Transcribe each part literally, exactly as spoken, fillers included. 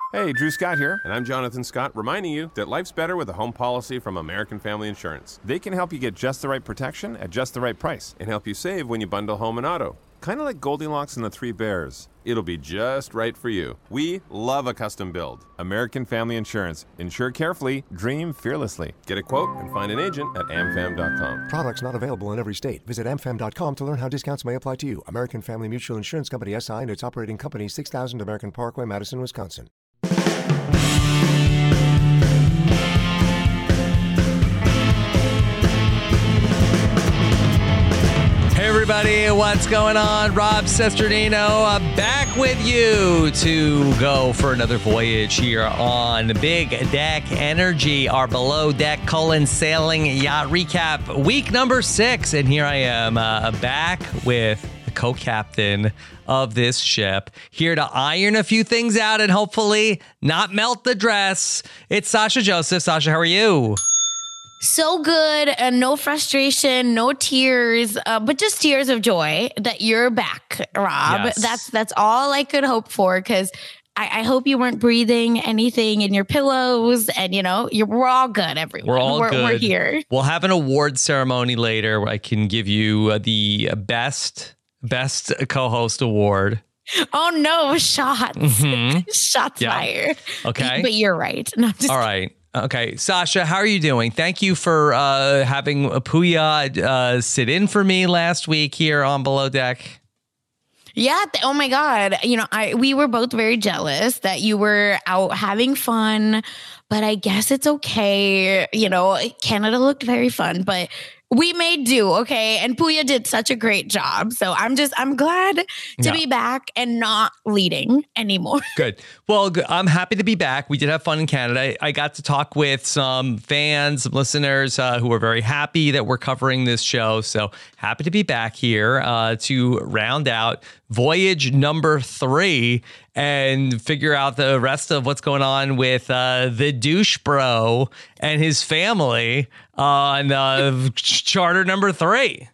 Hey, Drew Scott here, and I'm Jonathan Scott, reminding you that life's better with a home policy from American Family Insurance. They can help you get just the right protection at just the right price and help you save when you bundle home and auto. Kind of like Goldilocks and the Three Bears. It'll be just right for you. We love a custom build. American Family Insurance. Insure carefully, dream fearlessly. Get a quote and find an agent at am fam dot com. Products not available in every state. Visit am fam dot com to learn how discounts may apply to you. American Family Mutual Insurance Company, S I and its operating company, six thousand American Parkway, Madison, Wisconsin. Hey everybody, what's going on? Rob Sesternino uh, back with you to go for another voyage here on Big Deck Energy, our below deck colon sailing yacht recap, week number six. And here I am uh, back with the co-captain of this ship, here to iron a few things out and hopefully not melt the dress. It's Sasha Joseph. Sasha, how are you? So good, and no frustration, no tears, uh, but just tears of joy that you're back, Rob. Yes. That's that's all I could hope for, because I, I hope you weren't breathing anything in your pillows, and you know you're we're all good, everyone. We're all we're, good. We're here. We'll have an award ceremony later where I can give you uh, the best best co-host award. Oh no, shots, Mm-hmm. shots Yeah. fired. Okay, But you're right. No, I'm just all right. Okay, Sasha, how are you doing? Thank you for uh, having Puya uh, sit in for me last week here on Below Deck. Yeah. Th- oh my God. You know, I we were both very jealous that you were out having fun, but I guess it's okay. You know, Canada looked very fun, but we made do. Okay. And Puya did such a great job. So I'm just, I'm glad to Yeah. be back and not leading anymore. Good. Well, g- I'm happy to be back. We did have fun in Canada. I got to talk with some fans, some listeners uh, who were very happy that we're covering this show. So happy to be back here uh, to round out voyage number three and figure out the rest of what's going on with uh, the douche bro and his family on uh, ch- charter number three.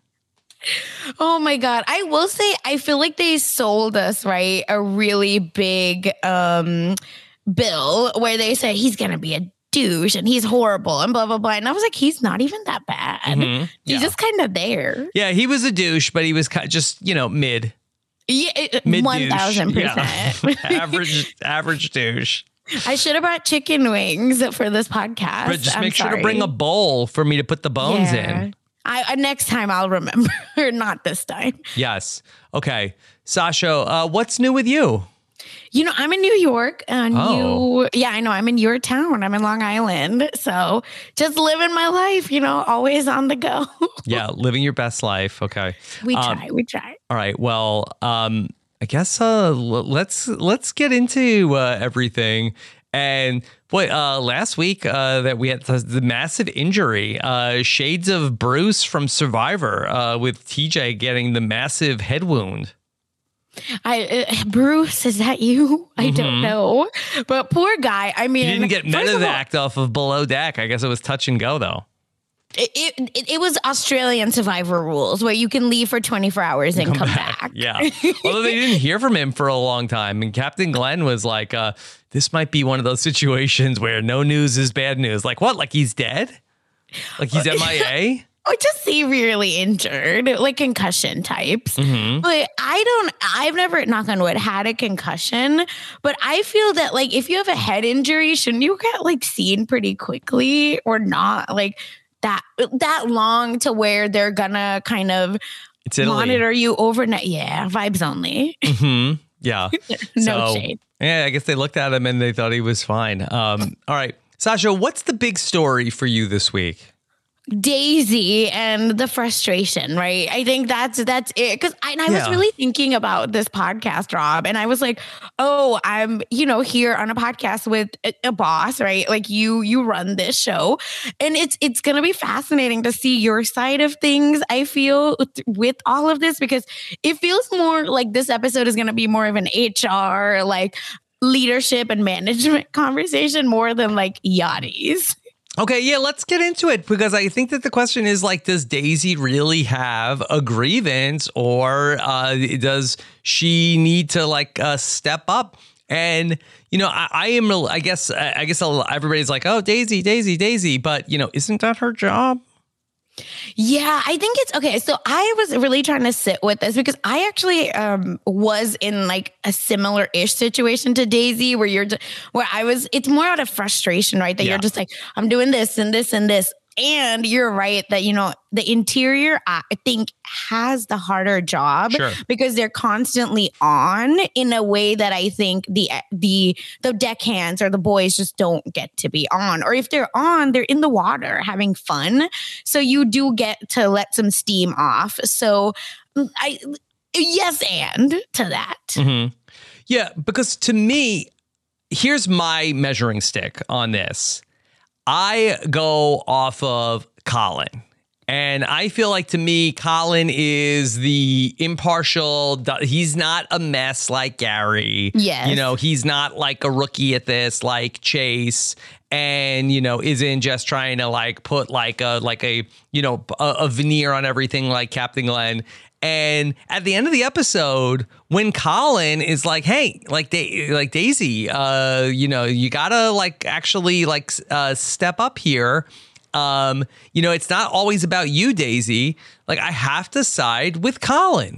Oh my God. I will say, I feel like they sold us, right, a really big um, bill where they said he's going to be a douche and he's horrible and blah, blah, blah. And I was like, he's not even that bad. Mhm. He's Yeah. just kind of there. Yeah, he was a douche, but he was kind just, you know, mid. Yeah, Mid one thousand percent. Yeah. average, average douche. I should have brought chicken wings for this podcast. But just I'm make sure sorry. to bring a bowl for me to put the bones Yeah. in. I, I next time I'll remember, not this time. Yes. Okay. Sasha, uh, what's new with you? You know, I'm in New York, and Oh. you, yeah, I know. I'm in your town. I'm in Long Island. So just living my life, you know, always on the go. Yeah, living your best life. Okay. we Um, try, we try. All right. Well, um, I guess uh, l- let's let's get into uh, everything. And boy, uh, last week uh, that we had the, the massive injury, uh, shades of Bruce from Survivor, uh, with T J getting the massive head wound. I uh, Bruce, is that you? I don't know, but poor guy. I mean, He didn't get first of all, medevaced off of Below Deck. I guess it was touch and go though. It, it it was Australian Survivor rules where you can leave for twenty-four hours and come, back. Yeah. Although they didn't hear from him for a long time. And Captain Glenn was like, uh, this might be one of those situations where no news is bad news. Like what? Like he's dead? Like he's M I A? Or just severely injured, like concussion types. Mm-hmm. But I don't, I've never, knock on wood, had a concussion. But I feel that, like, if you have a head injury, shouldn't you get, like, seen pretty quickly or not? Like, that that long to where they're gonna kind of It's Italy. monitor you overnight. Yeah, vibes only. Mm-hmm. Yeah. No So, shade. Yeah, I guess they looked at him and they thought he was fine. Um, all right. Sasha, what's the big story for you this week? Daisy and the frustration, right? I think that's that's it. Because I, and I was Yeah. really thinking about this podcast, Rob, and I was like, oh, I'm you know here on a podcast with a, a boss, right? Like you you run this show, and it's it's gonna be fascinating to see your side of things. I feel with all of this because it feels more like this episode is gonna be more of an H R like leadership and management conversation more than like yachties. Okay, yeah, let's get into it because I think that the question is like, does Daisy really have a grievance or uh, does she need to like uh, step up And, you know, I, I am, I guess, I guess everybody's like, oh, Daisy, Daisy, Daisy. But, you know, isn't that her job? Yeah, I think it's okay. So I was really trying to sit with this because I actually um, was in like a similar ish situation to Daisy where you're, where I was, it's more out of frustration, right? That yeah. you're just like, I'm doing this and this and this. And you're right that, you know, the interior, I think, has the harder job sure. because they're constantly on in a way that I think the the the deckhands or the boys just don't get to be on. Or if they're on, they're in the water having fun. So you do get to let some steam off. So I yes, and to that. Mm-hmm. Yeah, because to me, here's my measuring stick on this. I go off of Colin, and I feel like to me, Colin is the impartial. He's not a mess like Gary. Yes. You know, he's not like a rookie at this like Chase, and, you know, isn't just trying to like put like a like a, you know, a, a veneer on everything like Captain Glenn. And at the end of the episode, when Colin is like, hey, like da- like Daisy, uh, you know, you gotta like actually like uh, step up here. Um, you know, it's not always about you, Daisy. Like, I have to side with Colin.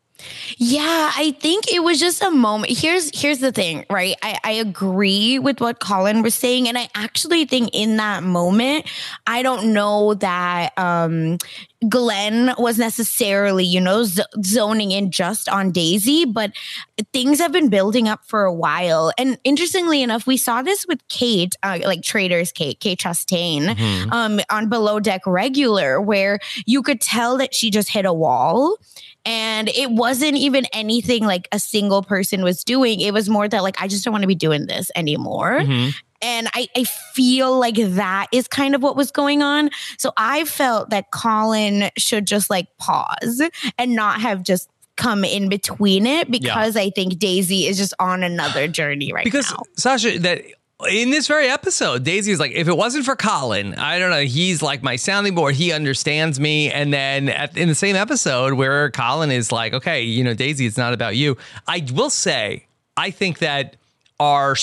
Yeah, I think it was just a moment. Here's here's the thing, right? I, I agree with what Colin was saying. And I actually think in that moment, I don't know that um, Glenn was necessarily, you know, z- zoning in just on Daisy, but things have been building up for a while. And interestingly enough, we saw this with Kate, uh, like Trader's Kate, Kate Chastain, mm-hmm. um, on Below Deck Regular, where you could tell that she just hit a wall. And it wasn't even anything like a single person was doing. It was more that like, I just don't want to be doing this anymore. Mm-hmm. And I, I feel like that is kind of what was going on. So I felt that Colin should just like pause and not have just come in between it because yeah. I think Daisy is just on another journey right because, now. Because Sasha, that in this very episode, Daisy is like, if it wasn't for Colin, I don't know, he's like my sounding board. He understands me. And then at, in the same episode where Colin is like, okay, you know, Daisy, it's not about you. I will say, I think that our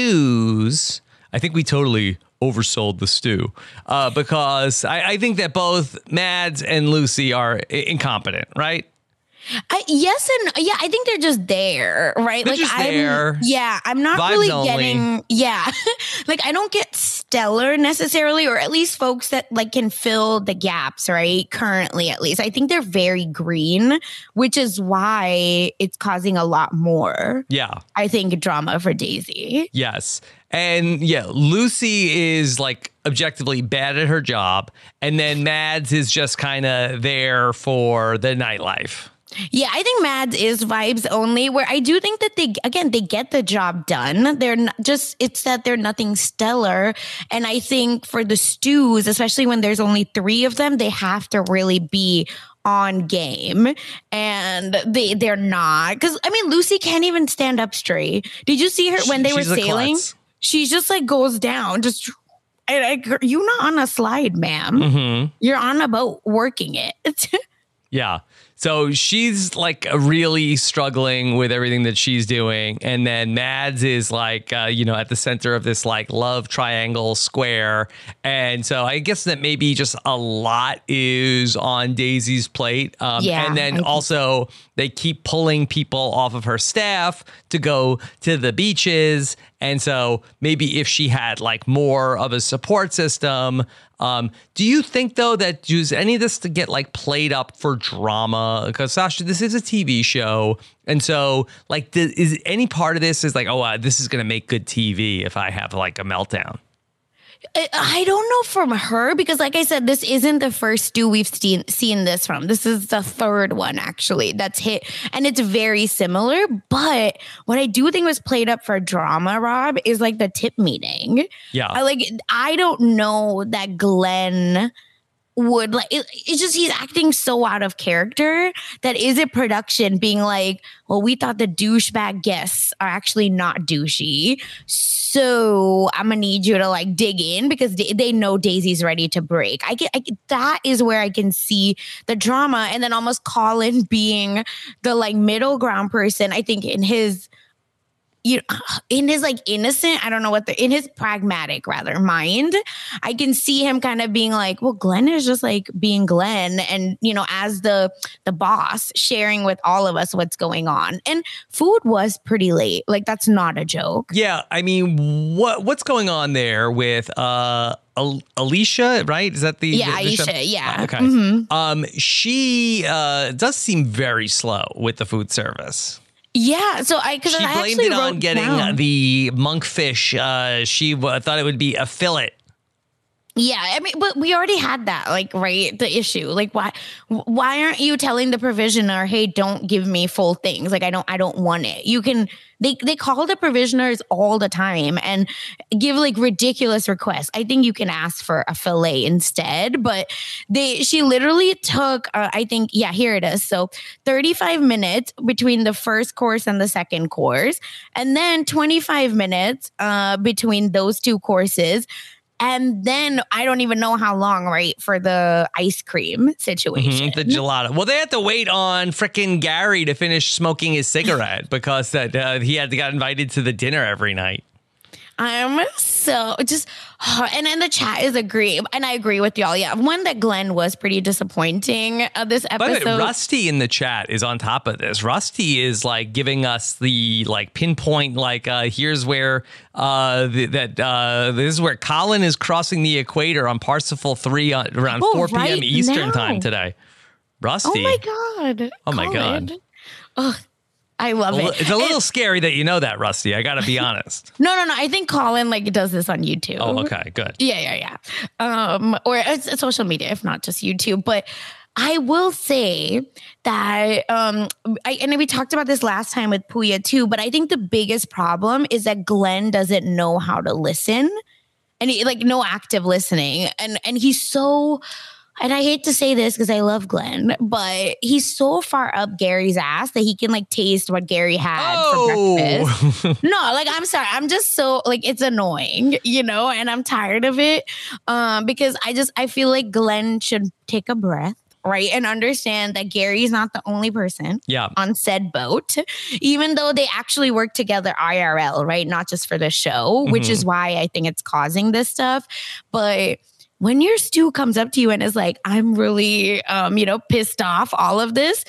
stews, I think we totally oversold the stew uh, because I, I think that both Mads and Lucy are I- incompetent, right? I, yes and yeah, I think they're just there, right? They're like just I'm, there. Yeah, I'm not Vibes really only. getting. Yeah, like I don't get stellar necessarily, or at least folks that like can fill the gaps, right? Currently, at least, I think they're very green, which is why it's causing a lot more. Yeah, I think drama for Daisy. Yes. And yeah, Lucy is like objectively bad at her job. And then Mads is just kind of there for the nightlife. Yeah, I think Mads is vibes only, where I do think that they, again, they get the job done. They're not just, it's that they're nothing stellar. And I think for the stews, especially when there's only three of them, they have to really be on game, and they they're not. Because I mean, Lucy can't even stand up straight. Did you see her when they She's were sailing? She just like goes down. Just I, I, you're not on a slide, ma'am. Mm-hmm. You're on a boat working it. Yeah. So she's like really struggling with everything that she's doing. And then Mads is like, uh, you know, at the center of this like love triangle square. And so I guess that maybe just a lot is on Daisy's plate. Um, yeah, and then also they keep pulling people off of her staff to go to the beaches. And so maybe if she had like more of a support system. Um, do you think, though, that does any of this to get like played up for drama? Because, Sasha, this is a T V show. And so like, th- is any part of this is like, oh, uh, this is going to make good T V if I have like a meltdown? I don't know from her, because like I said, this isn't the first stew we've seen seen this from. This is the third one, actually, that's hit. And it's very similar. But what I do think was played up for drama, Rob, is like the tip meeting. Yeah. I, like, I don't know that Glenn would like it, it's just he's acting so out of character that is it production being like, well, we thought the douchebag guests are actually not douchey, so I'm gonna need you to like dig in because they, they know Daisy's ready to break. I get I, that is where I can see the drama, and then almost Colin being the like middle ground person. I think in his you know, in his like innocent, I don't know what the, in his pragmatic rather mind, I can see him kind of being like, well, Glenn is just like being Glenn. And, you know, as the, the boss sharing with all of us what's going on. And food was pretty late. Like, that's not a joke. Yeah. I mean, what, what's going on there with, uh, Al- Alicia, right? Is that the yeah, the, the Aisha? Yeah. Uh, okay. Mm-hmm. Um, she uh does seem very slow with the food service. Yeah, so I because she I blamed actually it on wrote getting down. the monkfish. Uh, she w- thought it would be a fillet. Yeah, I mean, but we already had that, like, right? The issue, like, why, why aren't you telling the provisioner, hey, don't give me full things? Like, I don't, I don't want it. You can, they, they call the provisioners all the time and give like ridiculous requests. I think you can ask for a fillet instead, but they, she literally took, uh, I think, yeah, here it is. So thirty-five minutes between the first course and the second course, and then twenty-five minutes uh, between those two courses. And then I don't even know how long, right, for the ice cream situation. Mm-hmm, the gelato. Well, they had to wait on frickin' Gary to finish smoking his cigarette because that uh, he had to got invited to the dinner every night. I'm so just, and then the chat is agree, and I agree with y'all. Yeah, one that Glenn was pretty disappointing uh, this episode. But Rusty in the chat is on top of this. Rusty is like giving us the like pinpoint, like uh, here's where uh, the, that uh, this is where Colin is crossing the equator on Parsifal three on, around oh, four p.m. right Eastern now. time today. Rusty. Oh my god. Oh my Colin. god. Oh, I love Well, it. it's a little And, scary that you know that, Rusty. I got to be honest. no, no, no. I think Colin like does this on YouTube. Oh, okay, good. Yeah, yeah, yeah. Um, or it's, it's social media, if not just YouTube. But I will say that, um, I, and we talked about this last time with Puya too, but I think the biggest problem is that Glenn doesn't know how to listen, and he, like no active listening, and and he's so. And I hate to say this because I love Glenn, but he's so far up Gary's ass that he can like taste what Gary had Oh. for breakfast. No, like I'm sorry. I'm just so like it's annoying, you know, and I'm tired of it. Um, because I just I feel like Glenn should take a breath, right? And understand that Gary's not the only person Yeah. on said boat, even though they actually work together I R L, right? Not just for the show, which Mhm. is why I think it's causing this stuff. But when your stew comes up to you and is like, I'm really, um, you know, pissed off, all of this.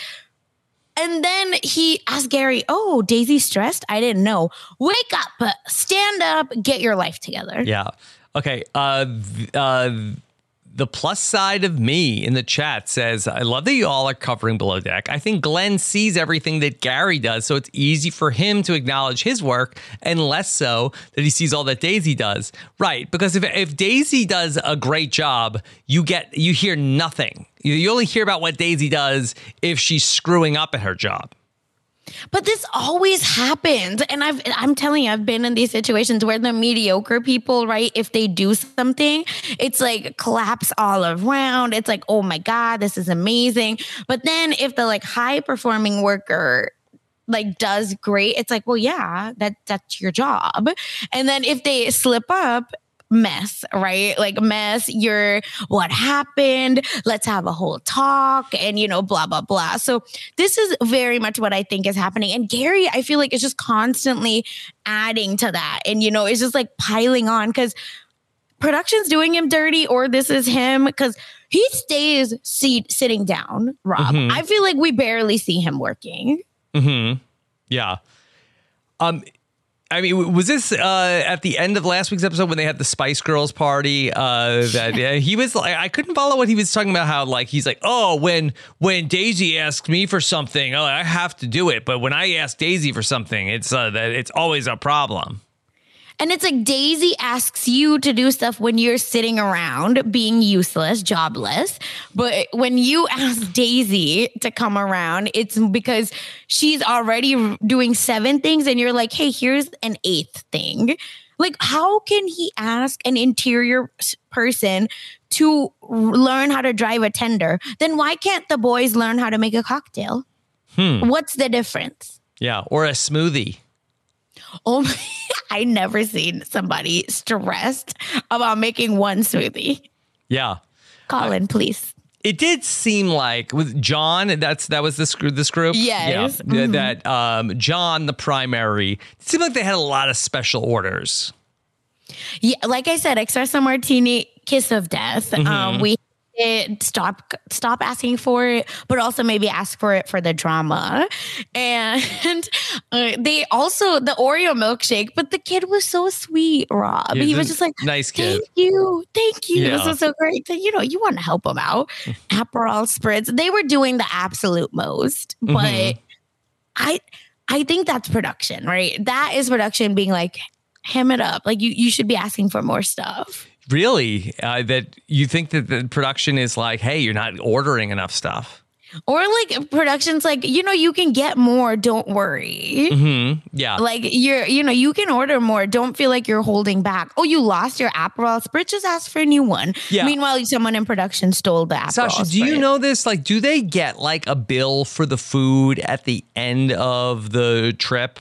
And then he asked Gary, oh, Daisy's stressed? I didn't know. Wake up, stand up, get your life together. Yeah. Okay. Uh, th- uh, the plus side of me in the chat says, I love that you all are covering Below Deck. I think Glenn sees everything that Gary does, so it's easy for him to acknowledge his work and less so that he sees all that Daisy does. Right. Because if, if Daisy does a great job, you get you hear nothing. You, you only hear about what Daisy does if she's screwing up at her job. But this always happens. And I've, I'm telling you, I've been in these situations where the mediocre people, right, if they do something, it's like claps all around. It's like, oh my God, this is amazing. But then if the like high performing worker like does great, it's like, well, yeah, that that's your job. And then if they slip up, mess, right? Like mess, you're what happened? Let's have a whole talk and, you know, blah, blah, blah. So this is very much what I think is happening. And Gary, I feel like is just constantly adding to that. And, you know, it's just like piling on because production's doing him dirty or this is him because he stays seat, sitting down, Rob. Mhm. I feel like we barely see him working. Mm-hmm. Yeah. Um, I mean, was this uh, at the end of last week's episode when they had the Spice Girls party? Uh, that uh, he was like, I couldn't follow what he was talking about. How like he's like, oh, when when Daisy asks me for something, oh, I have to do it. But when I ask Daisy for something, it's uh, that it's always a problem. And it's like Daisy asks you to do stuff when you're sitting around being useless, jobless. But when you ask Daisy to come around, it's because she's already doing seven things and you're like, hey, here's an eighth thing. Like, how can he ask an interior person to learn how to drive a tender? Then why can't the boys learn how to make a cocktail? Hmm. What's the difference? Yeah, or a smoothie. Oh my, I never seen somebody stressed about making one smoothie. Yeah. Colin, please. It did seem like with John, that's that was this group. This group, Yes. yeah, mm-hmm. that um, John, the primary, it seemed like they had a lot of special orders. Yeah, like I said, espresso martini, kiss of death. Mm-hmm. Um, we did stop stop asking for it, but also maybe ask for it for the drama. And uh, they also the Oreo milkshake, but the kid was so sweet, Rob. Yeah, he was just like, nice kid. Thank you, thank you. Yeah. This was so great. So, you know, you want to help them out. Aperol spritz. They were doing the absolute most, but mm-hmm. I I think that's production, right? That is production being like, hem it up. Like you, you should be asking for more stuff. Really? Uh, that you think that the production is like, hey, you're not ordering enough stuff. Or like production's like, you know, you can get more. Don't worry. Mm-hmm. Yeah. Like you're, you know, you can order more. Don't feel like you're holding back. Oh, you lost your Aperol Spritz. Just ask for a new one. Yeah. Meanwhile, someone in production stole the Aperol Sasha, Spritz. do you know this? Like, do they get like a bill for the food at the end of the trip?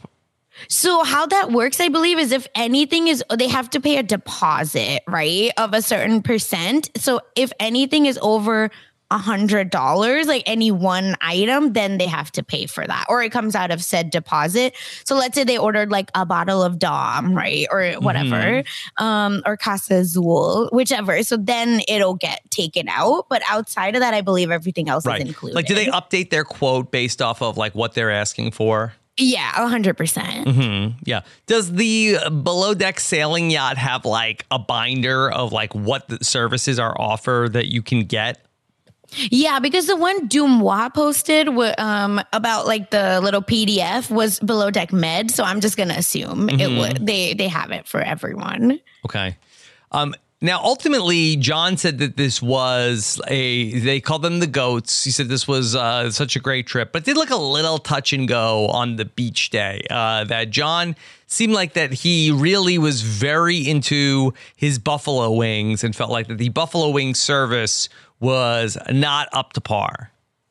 So how that works, I believe, is if anything is, they have to pay a deposit, right, of a certain percent. So if anything is over a hundred dollars, like any one item, then they have to pay for that, or it comes out of said deposit. So let's say they ordered like a bottle of Dom, right, or whatever, mm-hmm. um, or Casa Azul, whichever. So then it'll get taken out. But outside of that, I believe everything else right. is included. Like, do they update their quote based off of like what they're asking for? Yeah, one hundred percent. Mm-hmm. Yeah. Does the below deck sailing yacht have like a binder of like what the services are offered that you can get? Yeah, because the one Dumois posted w- um, about like the little P D F was below deck med. So I'm just going to assume mm-hmm. it would they they have it for everyone. Okay. Um, Now, ultimately, John said that this was a, they called them the GOATs. He said this was uh, such a great trip, but it did look a little touch and go on the beach day. Uh, that John seemed like that he really was very into his buffalo wings and felt like that the buffalo wing service was not up to par.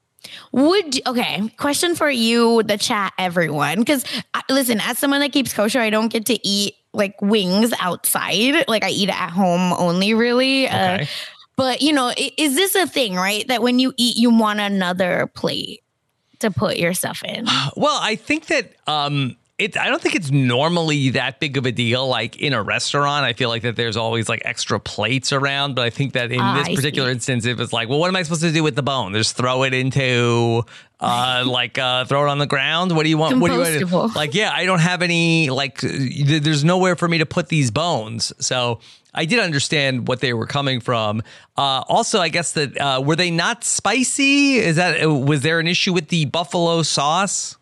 Would okay, question for you, the chat, everyone. Because listen, as someone that keeps kosher, I don't get to eat like wings outside. Like I eat it at home only, really. Okay. Uh, but you know, is this a thing, right? That when you eat, you want another plate to put your stuff in? Well, I think that um, it. I don't think it's normally that big of a deal. Like in a restaurant, I feel like that there's always like extra plates around. But I think that in ah, this particular instance, it was like, well, what am I supposed to do with the bone? Just throw it into uh, like uh, throw it on the ground. What do you want? What do you want? Like, yeah, I don't have any. Like, there's nowhere for me to put these bones. So I did understand what they were coming from. Uh, also, I guess that uh, were they not spicy? Is that was there an issue with the buffalo sauce?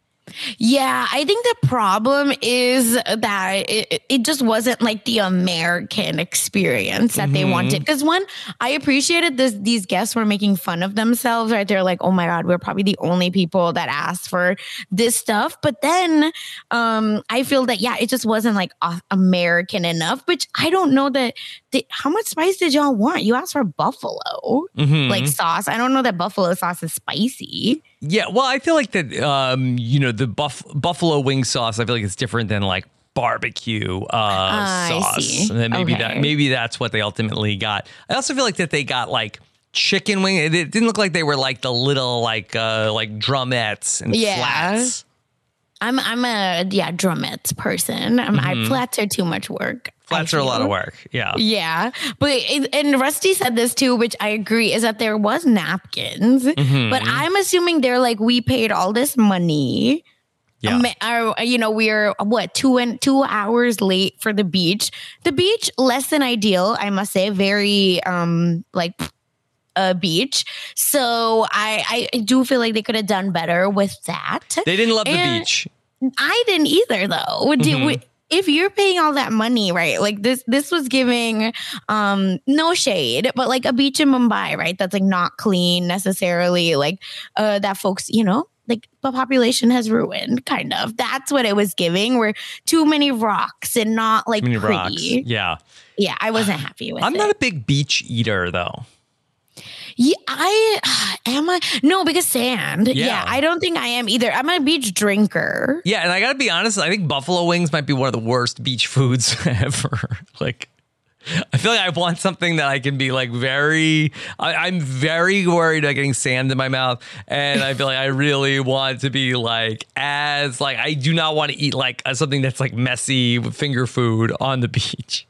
Yeah, I think the problem is that it, it just wasn't like the American experience that mm-hmm. they wanted. Because one, I appreciated this. These guests were making fun of themselves, right? They're like, oh my God, we're probably the only people that asked for this stuff. But then um, I feel that, yeah, it just wasn't like American enough, which I don't know that. They, how much spice did y'all want? You asked for buffalo, mm-hmm. like sauce. I don't know that buffalo sauce is spicy. Yeah, well, I feel like that, um, you know, the buff- buffalo wing sauce, I feel like it's different than like barbecue uh, uh, sauce. I see. And then maybe okay. that maybe that's what they ultimately got. I also feel like that they got like chicken wing. It didn't look like they were like the little like uh, like drumettes and yeah. flats. I'm I'm a yeah drumettes person. I'm, mm-hmm. I flats are too much work. Flats are a lot of work. Yeah. Yeah. But, it, and Rusty said this too, which I agree, is that there was napkins. Mm-hmm. But I'm assuming they're like, we paid all this money. Yeah. Um, our, you know, we're what, two and two hours late for the beach. The beach, less than ideal, I must say. Very, um, like, a beach. So I, I do feel like they could have done better with that. They didn't love and the beach. I didn't either, though. Mm-hmm. Did we, if you're paying all that money, right? Like this, this was giving um, no shade, but like a beach in Mumbai, right? That's like not clean necessarily. Like uh, that folks, you know, like the population has ruined, kind of. That's what it was giving. Where too many rocks and not like pretty. Rocks. Yeah, yeah. I wasn't happy with I'm it. I'm not a big beach eater, though. Yeah, I am I no because sand. Yeah. yeah, I don't think I am either. I'm a beach drinker. Yeah, and I gotta be honest. I think buffalo wings might be one of the worst beach foods ever. Like, I feel like I want something that I can be like very, I, I'm very worried about getting sand in my mouth. And I feel like I really want to be like, as like, I do not want to eat like uh, something that's like messy finger food on the beach.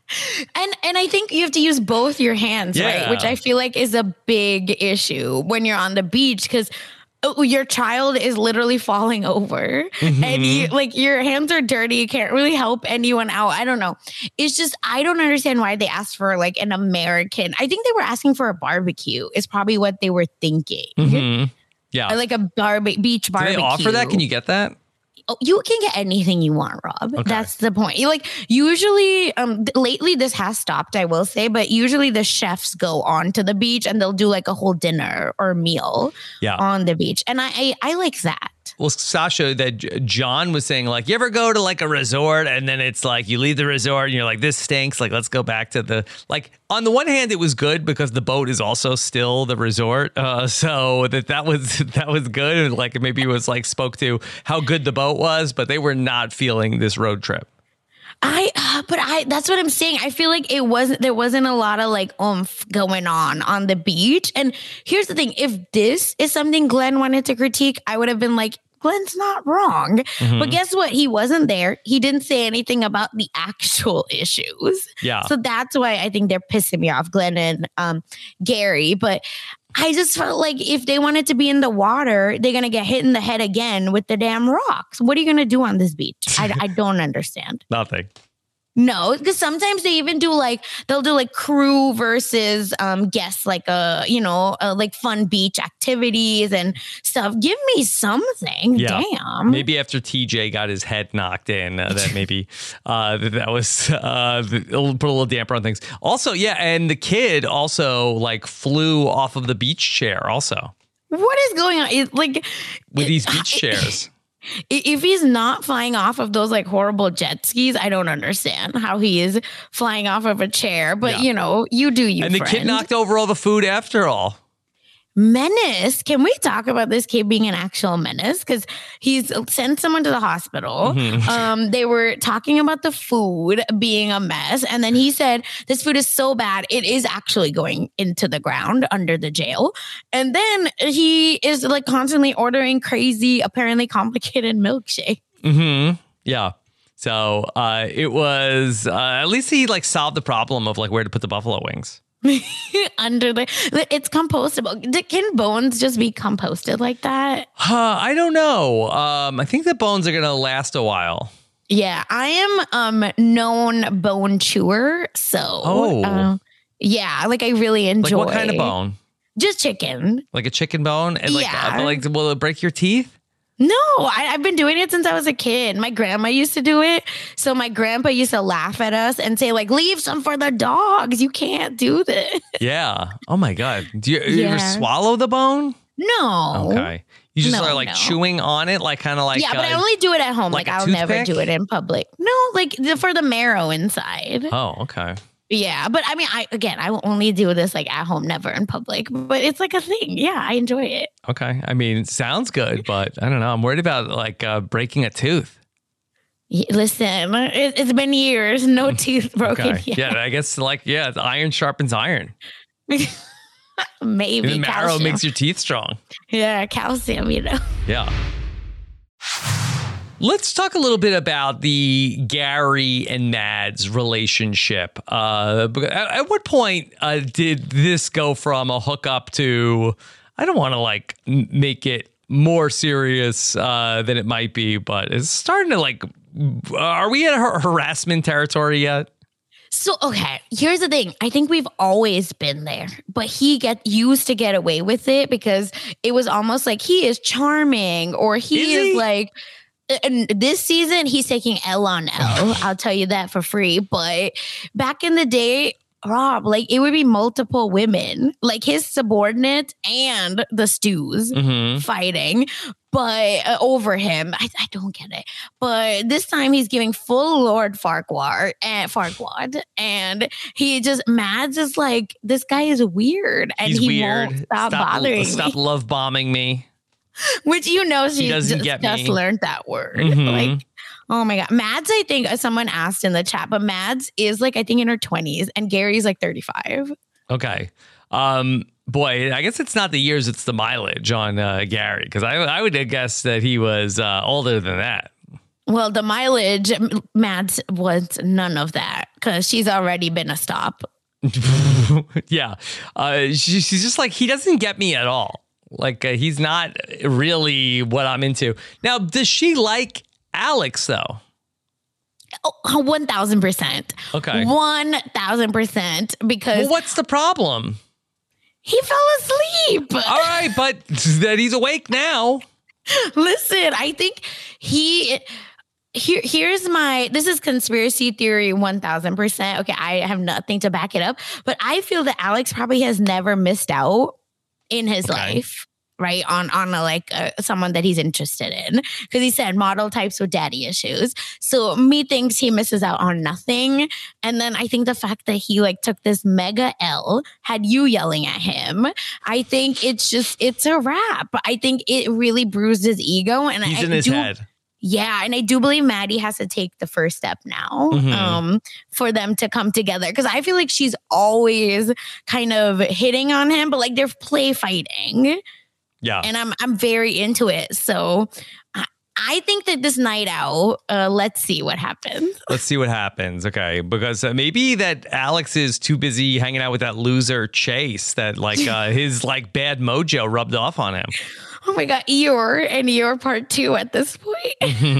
And and I think you have to use both your hands, Yeah. right? Which I feel like is a big issue when you're on the beach because your child is literally falling over Mm-hmm. and you like your hands are dirty. You can't really help anyone out. I don't know. It's just, I don't understand why they asked for like an American. I think they were asking for a barbecue is probably what they were thinking. Mm-hmm. Yeah. Or like a barbe- beach Do barbecue. they offer that? Can you get that? Oh, you can get anything you want, Rob. Okay. That's the point. You like usually, um, th- lately this has stopped, I will say, but usually the chefs go on to the beach and they'll do like a whole dinner or meal Yeah. on the beach, and I I, I like that. Well, Sasha, that J- John was saying, like, you ever go to like a resort and then it's like you leave the resort and you're like, this stinks. Like, let's go back to the, like, on the one hand, it was good because the boat is also still the resort. Uh, so that that was that was good. And like, maybe it was like spoke to how good the boat was, but they were not feeling this road trip. I, uh, but I, that's what I'm saying. I feel like it wasn't, there wasn't a lot of like oomph going on on the beach. And here's the thing. If this is something Glenn wanted to critique, I would have been like, Glenn's not wrong. Mm-hmm. But guess what? He wasn't there. He didn't say anything about the actual issues. Yeah. So that's why I think they're pissing me off, Glenn and um, Gary. But I just felt like if they wanted to be in the water, they're going to get hit in the head again with the damn rocks. What are you going to do on this beach? I, I don't understand. Nothing. No, because sometimes they even do like, they'll do like crew versus um, guests, like a, you know, uh, like fun beach activities and stuff. Give me something. Yeah. Damn. Maybe after T J got his head knocked in, uh, that maybe uh, that was uh, it'll put a little damper on things. Also, yeah, and the kid also like flew off of the beach chair also What is going on? It's like with these beach chairs. If he's not flying off of those like horrible jet skis, I don't understand how he is flying off of a chair. But Yeah. you know, you do you. And the friend. kid knocked over all the food after all. Menace. Can we talk about this kid being an actual menace? Because he's sent someone to the hospital. Mhm. Um, they were talking about the food being a mess. And then he said, this food is so bad, it is actually going into the ground under the jail. And then he is like constantly ordering crazy, apparently complicated milkshake. Mm-hmm. Yeah. So uh, it was, uh, at least he like solved the problem of like where to put the buffalo wings. Under the, it's compostable. Can bones just be composted like that? Uh, I don't know. Um, I think the bones are going to last a while. Yeah, I am um known bone chewer, so Oh. uh, yeah, like I really enjoy. Like what kind of bone? Just chicken. Like a chicken bone? And like, Yeah. uh, but like, will it break your teeth? No, I, I've been doing it since I was a kid. My grandma used to do it. So my grandpa used to laugh at us and say, like, leave some for the dogs. You can't do this. Yeah. Oh my God. Do you, you ever Yeah. swallow the bone? No. Okay. You just No, are like no. chewing on it, like kind of like. yeah, but I uh, only do it at home. like Like, a I'll never toothpick? do it in public. No, like the, for the marrow inside. Oh, okay. Yeah, but I mean, I again, I will only do this like at home, never in public. But it's like a thing. Yeah, I enjoy it. Okay. I mean, it sounds good, but I don't know. I'm worried about like uh, breaking a tooth. Y- Listen, it, it's been years, no tooth broken Okay. yet. Yeah, I guess like, yeah, iron sharpens iron. Maybe And the marrow calcium. makes your teeth strong. Yeah, calcium. You know. Yeah. Let's talk a little bit about the Gary and Mads relationship. Uh, because at, at what point uh, did this go from a hookup to, I don't want to like m- make it more serious uh, than it might be, but it's starting to like, are we at har- harassment territory yet? So, okay, here's the thing. I think we've always been there, but he get used to get away with it because it was almost like he is charming or he Is is, he? like, and this season he's taking L on L. I'll tell you that for free. But back in the day, Rob, like it would be multiple women, like his subordinates and the stews Mm-hmm. fighting, but uh, over him. I, I don't get it. But this time he's giving full Lord Farquhar and Farquaad, and he just Mads is like, this guy is weird, and He's he weird. won't stop, bothering Stop me. love bombing me. Which you know she doesn't just, get just me. learned that word. Mhm. Like, Oh my God. Mads, I think uh, someone asked in the chat, but Mads is like, I think in her twenties and Gary's like thirty-five. Okay. Um, boy, I guess it's not the years, it's the mileage on uh, Gary. Because I, I would guess that he was uh, older than that. Well, the mileage, Mads was none of that because she's already been a stop. yeah. Uh, she, she's just like, he doesn't get me at all. Like, uh, he's not really what I'm into. Now, does she like Alex, though? Oh, one thousand percent. Okay. one thousand percent. Because well, what's the problem? He fell asleep. All right, but that he's awake now. Listen, I think he... Here, here's my, this is conspiracy theory one thousand percent. Okay, I have nothing to back it up, but I feel that Alex probably has never missed out in his okay. life, right? On, on a, like uh, someone that he's interested in. Because he said model types with daddy issues. So me thinks he misses out on nothing. And then I think the fact that he like took this mega L, had you yelling at him, I think it's just, it's a wrap. I think it really bruised his ego. And he's I, in his do, head. Yeah, and I do believe Maddie has to take the first step now mm-hmm. um, for them to come together. Because I feel like she's always kind of hitting on him, but like they're play fighting. Yeah. And I'm I'm very into it. So I, I think that this night out, uh, let's see what happens. Let's see what happens. Okay. Because uh, maybe that Alex is too busy hanging out with that loser Chase that like uh, his like bad mojo rubbed off on him. Oh my God, Eeyore and Eeyore part two at this point.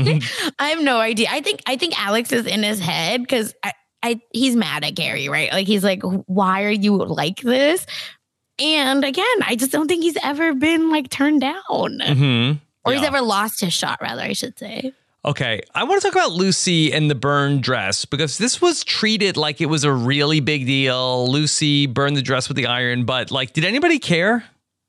I have no idea. I think I think Alex is in his head because I, I he's mad at Gary, right? Like he's like, why are you like this? And again, I just don't think he's ever been like turned down. Mm-hmm. Or yeah. he's ever lost his shot, rather, I should say. Okay, I want to talk about Lucy and the burn dress because this was treated like it was a really big deal. Lucy burned the dress with the iron, but like, did anybody care?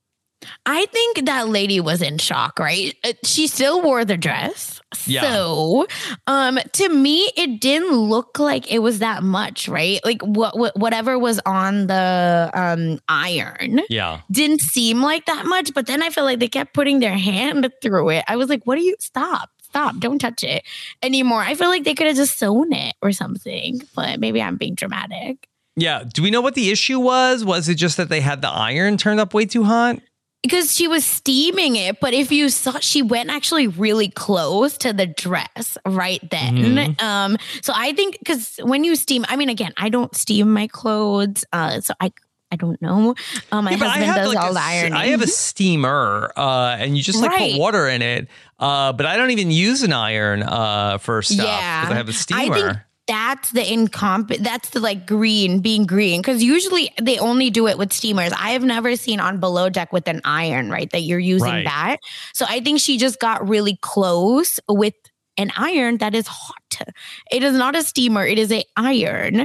I think that lady was in shock, right? She still wore the dress. Yeah. So, um, to me, it didn't look like it was that much, right? Like what, what whatever was on the um iron yeah. didn't seem like that much. But then I feel like they kept putting their hand through it. I was like, what do you stop? Stop. Don't touch it anymore. I feel like they could have just sewn it or something, but maybe I'm being dramatic. Yeah. Do we know what the issue was? Was it just that they had the iron turned up way too hot? Because she was steaming it, but if you saw, she went actually really close to the dress right then. Mm-hmm. Um, so I think because when you steam, I mean, again, I don't steam my clothes, uh, so I I don't know. Um, my yeah, husband does like all a, the ironing. I have a steamer, uh, and you just like right. put water in it, uh, but I don't even use an iron uh, for stuff because yeah. I have a steamer. I think that's the incomp. That's the like green being green because usually they only do it with steamers. I have never seen on Below Deck with an iron, right? That you're using right. that. So I think she just got really close with an iron that is hot. It is not a steamer. It is an iron.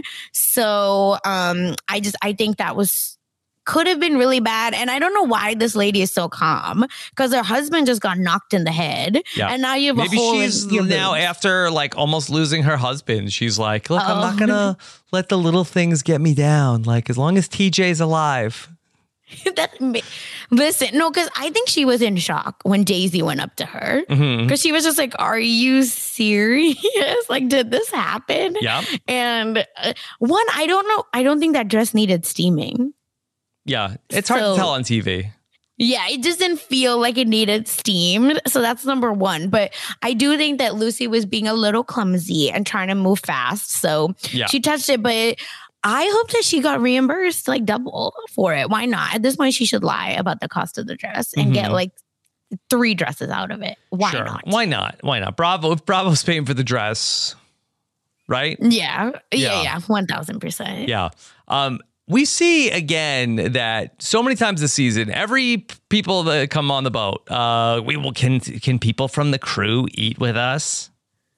So um, I just I think that was. Could have been really bad. And I don't know why this lady is so calm because her husband just got knocked in the head. Yeah. And now you have Maybe a hole she's in your now boobs. After like almost losing her husband. She's like, look, oh. I'm not going to let the little things get me down. Like as long as T J's alive. that Listen, no, because I think she was in shock when Daisy went up to her. Because mm-hmm. she was just like, are you serious? Like, did this happen? Yeah. And uh, one, I don't know. I don't think that dress needed steaming. Yeah, it's hard so, to tell on T V. Yeah, it just didn't feel like it needed steamed. So that's number one. But I do think that Lucy was being a little clumsy and trying to move fast. So yeah. she touched it. But I hope that she got reimbursed like double for it. Why not? At this point, she should lie about the cost of the dress and mm-hmm. get like three dresses out of it. Why sure. not? Why not? Why not? Bravo. If Bravo's paying for the dress, right? Yeah. Yeah, yeah. one thousand percent. Yeah. Um, We see again that so many times this season, every p- people that come on the boat, uh, we will can can people from the crew eat with us?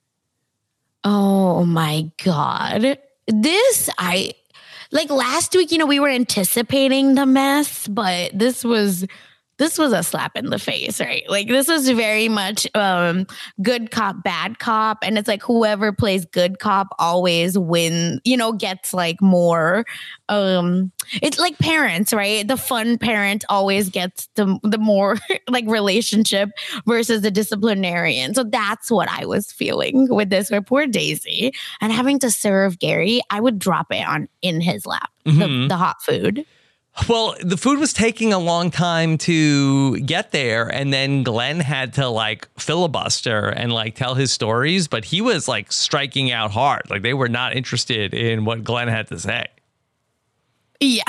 Oh my God. This I like last week, you know, we were anticipating the mess, but this was this was a slap in the face, right? Like this was very much um, good cop, bad cop. And it's like whoever plays good cop always win, you know, gets like more. Um, it's like parents, right? The fun parent always gets the, the more like relationship versus the disciplinarian. So that's what I was feeling with this. Where poor Daisy and having to serve Gary, I would drop it on in his lap, mm-hmm. the, the hot food. Well, the food was taking a long time to get there, and then Glenn had to like filibuster and like tell his stories, but he was like striking out hard. Like they were not interested in what Glenn had to say. Yeah.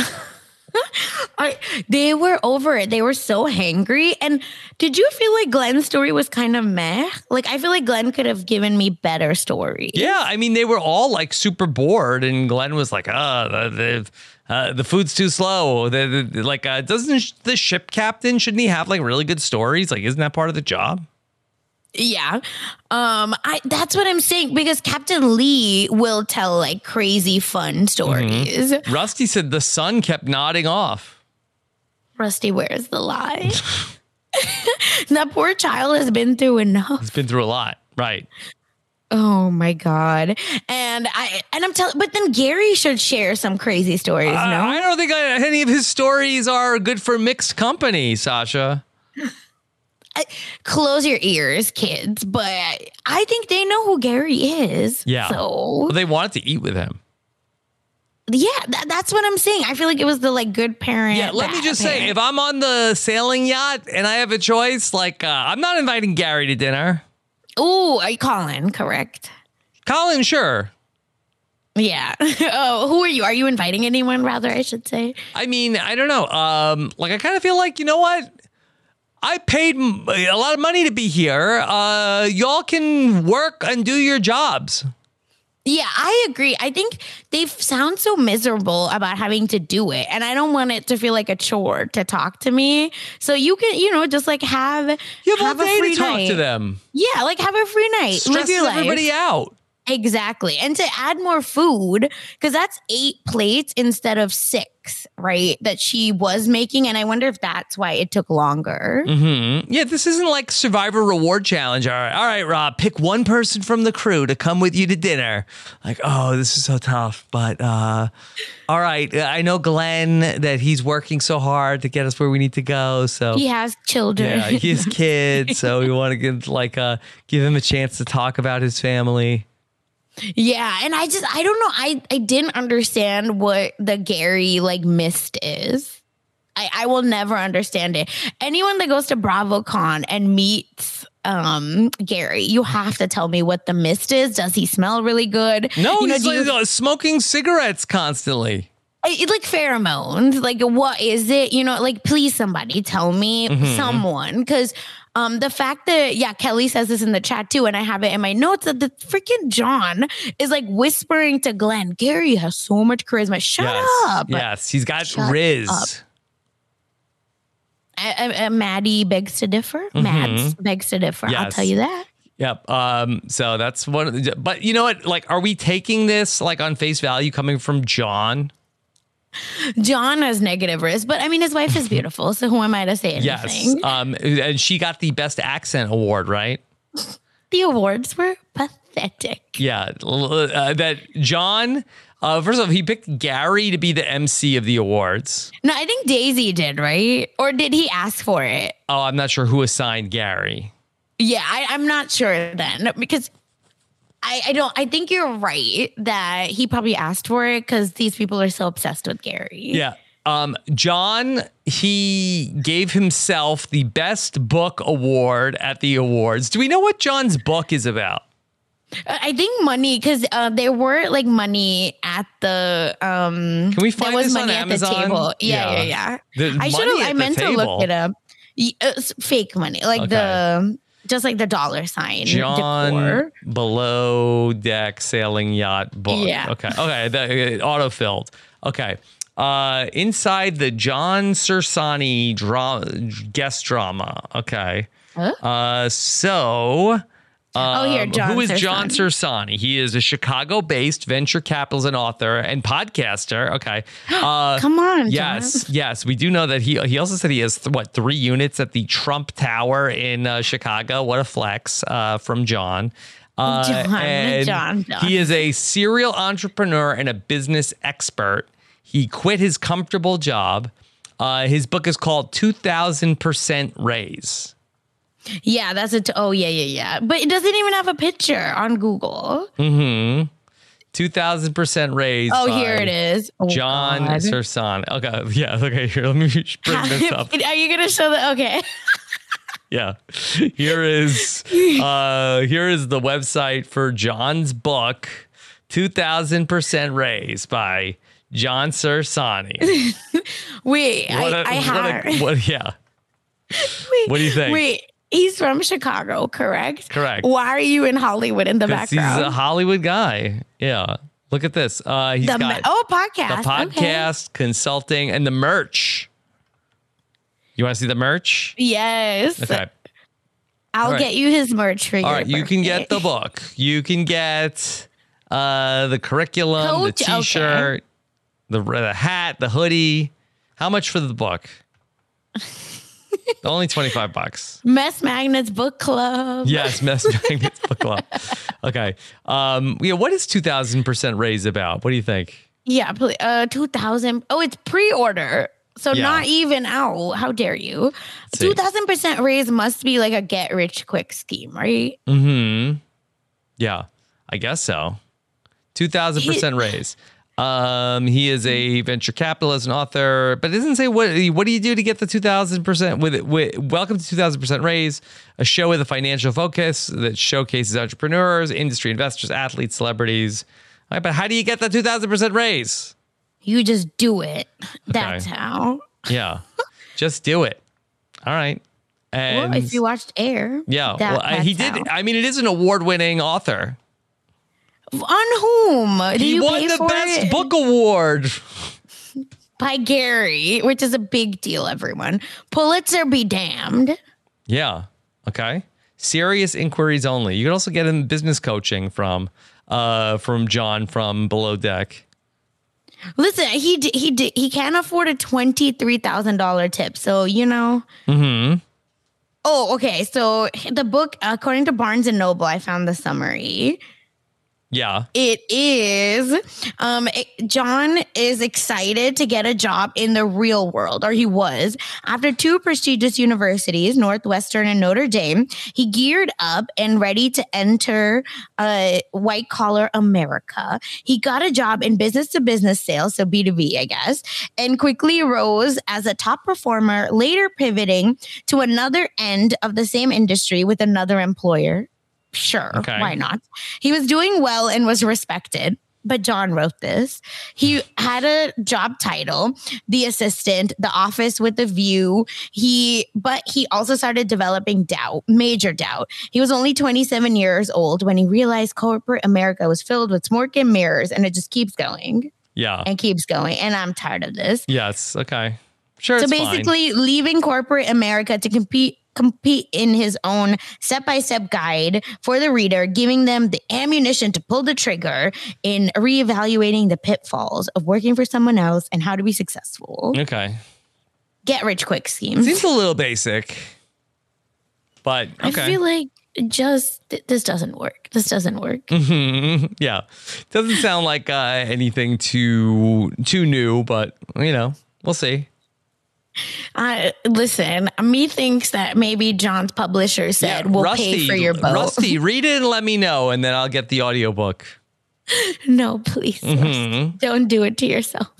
I, they were over it. They were so hangry. And did you feel like Glenn's story was kind of meh? Like, I feel like Glenn could have given me better stories. Yeah. I mean, they were all like super bored. And Glenn was like, oh, the, the, uh, the food's too slow. The, the, like, uh, doesn't the ship captain, shouldn't he have like really good stories? Like, isn't that part of the job? Yeah. Um, I that's what I'm saying, because Captain Lee will tell like crazy fun stories. Mm-hmm. Rusty said the sun kept nodding off. Rusty, where's the lie? That poor child has been through enough. He's been through a lot, right? Oh my God. And I and I'm telling, but then Gary should share some crazy stories, uh, no? I don't think I, any of his stories are good for mixed company, Sasha. Close your ears, kids. But I think they know who Gary is. Yeah. So well, they wanted to eat with him. Yeah, that, that's what I'm saying. I feel like it was the like good parent. Yeah, let me just parent. say, if I'm on the sailing yacht and I have a choice, like uh, I'm not inviting Gary to dinner. Ooh, I Colin, correct? Colin, sure. Yeah. Oh, who are you? Are you inviting anyone? Rather, I should say. I mean, I don't know. Um, like I kind of feel like, you know what? I paid a lot of money to be here. Uh, y'all can work and do your jobs. Yeah, I agree. I think they sound so miserable about having to do it. And I don't want it to feel like a chore to talk to me. So you can, you know, just like have, you have, have a free to talk night. to them. Yeah, like have a free night. Stresses Live your life. everybody out. Exactly. And to add more food, because that's eight plates instead of six, right? That she was making. And I wonder if that's why it took longer. Mm-hmm. Yeah, this isn't like Survivor Reward Challenge. All right, all right, Rob, pick one person from the crew to come with you to dinner. Like, oh, this is so tough. But uh, all right, I know Glenn, that he's working so hard to get us where we need to go. So he has children. Yeah, he has kids. So we want to give, like, uh, give him a chance to talk about his family. Yeah, and I just, I don't know. I, I didn't understand what the Gary, like, mist is. I, I will never understand it. Anyone that goes to BravoCon and meets um, Gary, you have to tell me what the mist is. Does he smell really good? No, you know, he's like, you, smoking cigarettes constantly. It's like pheromones. Like, what is it? You know, like, please, somebody tell me, mm-hmm. someone. Because um, the fact that, yeah, Kelly says this in the chat too, and I have it in my notes, that the freaking John is like whispering to Glenn, Gary has so much charisma. Shut yes. up. Yes, he's got Shut Riz. Up. A, a, a Maddie begs to differ. Mm-hmm. Mads begs to differ. Yes. I'll tell you that. Yep. Um, so that's one of the, but you know what? Like, are we taking this like on face value coming from John? John has negative risk, but I mean, his wife is beautiful. So who am I to say anything? Yes. Um, and she got the best accent award, right? The awards were pathetic. Yeah. Uh, that John, uh, first of all, he picked Gary to be the M C of the awards. No, I think Daisy did, right? Or did he ask for it? Oh, I'm not sure who assigned Gary. Yeah, I, I'm not sure then, because I, I don't, I think you're right that he probably asked for it because these people are so obsessed with Gary. Yeah. Um, John, he gave himself the best book award at the awards. Do we know what John's book is about? I think money, because uh, there were like money at the. Um, Can we find there was this money on at Amazon? the table. Yeah, yeah, yeah. yeah. I should have. I meant to look it up. Uh, fake money, like okay. the. Just like the dollar sign. John decor. Below Deck Sailing Yacht book. Yeah. Okay. Okay. The, uh, auto-filled. Okay. Uh, inside the John Cersani drama, guest drama. Okay. Huh? Uh, so Um, oh, here, John Who is Cersani. John Cersani? He is a Chicago-based venture capitalist and author and podcaster. Okay. Uh, Come on, Yes, John. yes. We do know that he he also said he has, th- what, three units at the Trump Tower in uh, Chicago. What a flex uh, from John. Uh, John, and John, John. He is a serial entrepreneur and a business expert. He quit his comfortable job. Uh, his book is called two thousand percent Raise. Yeah, that's it. Oh, yeah, yeah, yeah. But it doesn't even have a picture on Google. Mm-hmm. two thousand percent Raise. Oh, here it is. Oh, John God. Cersani. Okay. Yeah. Okay. Here, let me bring this up. Are you going to show the? Okay. Yeah. Here is uh here is the website for John's book, two thousand percent Raise by John Cersani. Wait, What I, a- I what have. a- what- yeah. Wait, what do you think? Wait, he's from Chicago, correct? Correct. Why are you in Hollywood in the 'Cause he's background? a Hollywood guy. Yeah. Look at this. Uh he's the got ma- oh, podcast. the Okay. podcast, consulting, and the merch. You want to see the merch? Yes. Okay. I'll All right. get you his merch for you. All right, you can get the book. You can get uh, the curriculum, Coach, the okay. T-shirt, the the hat, the hoodie. How much for the book? Only twenty-five bucks. Mess Magnets Book Club. Yes, Mess Magnets Book Club. Okay. Um, yeah, what is two thousand percent Raise about? What do you think? Yeah, pl- uh, two thousand. Oh, it's pre-order. So Yeah. not even out. How dare you? see. two thousand percent raise must be like a get rich quick scheme, right? Mm-hmm. Yeah, I guess so. two thousand percent Raise. Um, he is a venture capitalist and author, but it doesn't say what what do you do to get the two thousand percent with it. With, welcome to two thousand percent Raise, a show with a financial focus that showcases entrepreneurs, industry investors, athletes, celebrities. All right, but how do you get the two thousand percent raise? You just do it. That's how. Yeah, just do it. All right. And Well, if you watched Air. yeah, that- well, I- he that's did. how. I mean, it is an award-winning author. On whom? Did He you won pay the for best it? book award. By Gary, which is a big deal, everyone. Pulitzer be damned. Yeah. Okay. Serious inquiries only. You can also get him business coaching from uh from John from Below Deck. Listen, he d- he d- he can't afford a twenty-three thousand dollars tip. So, you know. Mm-hmm. Oh, okay. So the book, according to Barnes and Noble, I found the summary. Yeah. It is, um, it- John is excited to get a job in the real world, or he was. After two prestigious universities, Northwestern and Notre Dame, he geared up and ready to enter uh, white collar America. He got a job in business to business sales, so B two B, I guess, and quickly rose as a top performer, later pivoting to another end of the same industry with another employer. Sure, Okay. why not? He was doing well and was respected, but John wrote this. He had a job title, the assistant, the office with the view. He, but he also started developing doubt, major doubt. He was only twenty-seven years old when he realized corporate America was filled with smoke and mirrors, and it just keeps going Yeah. and keeps going. And I'm tired of this. Yes. Okay. Sure. So it's fine. basically, leaving corporate America to compete compete in his own step-by-step guide for the reader, giving them the ammunition to pull the trigger in reevaluating the pitfalls of working for someone else and how to be successful. Okay. Get rich quick schemes. Seems a little basic, but okay. I feel like just th- this doesn't work. This doesn't work. Mhm. Yeah. Doesn't sound like uh, anything too too new, but you know, we'll see. Uh, listen, me thinks that maybe John's publisher said Yeah, we'll Rusty, pay for your boat. Rusty, read it and let me know, and then I'll get the audiobook. No, please, Mm-hmm. Rusty, don't do it to yourself.